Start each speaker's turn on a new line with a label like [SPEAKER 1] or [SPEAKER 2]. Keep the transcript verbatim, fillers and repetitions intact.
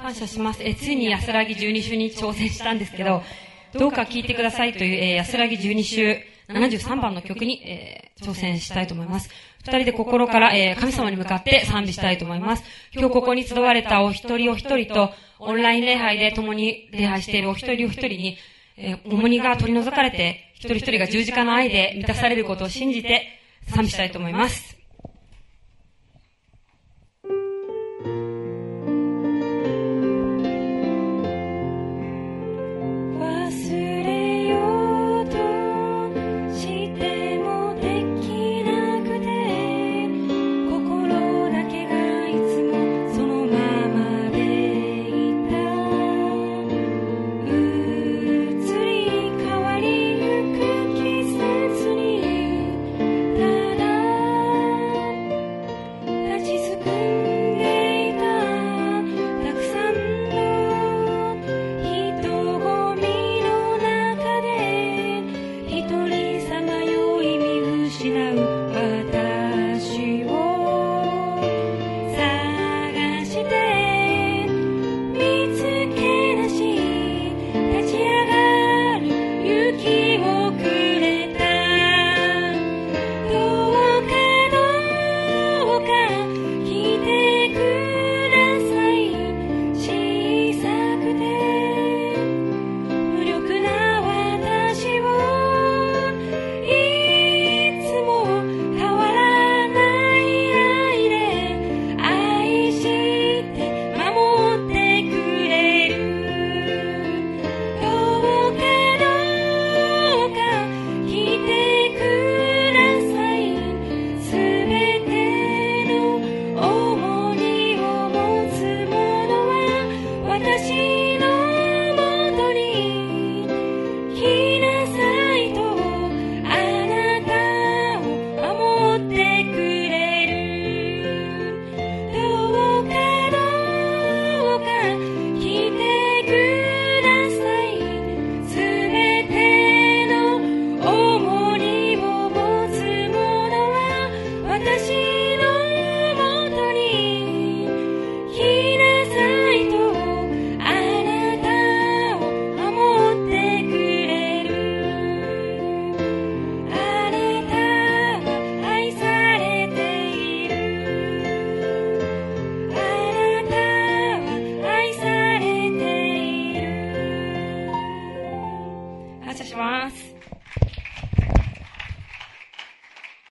[SPEAKER 1] 感謝します。えー、ついに安らぎ十二首に挑戦したんですけど、どうか聴いてくださいという、えー、安らぎ十二首ななじゅうさんばんの曲に、えー、挑戦したいと思います。二人で心から、えー、神様に向かって賛美したいと思います。今日ここに集われたお一人お一人と、オンライン礼拝で共に礼拝しているお一人お一人に、えー、重荷が取り除かれて、一人一人が十字架の愛で満たされることを信じて賛美したいと思います。